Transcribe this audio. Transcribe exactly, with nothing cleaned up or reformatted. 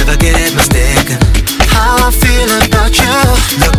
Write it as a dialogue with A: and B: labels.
A: never get mistaken. How I feel about you, look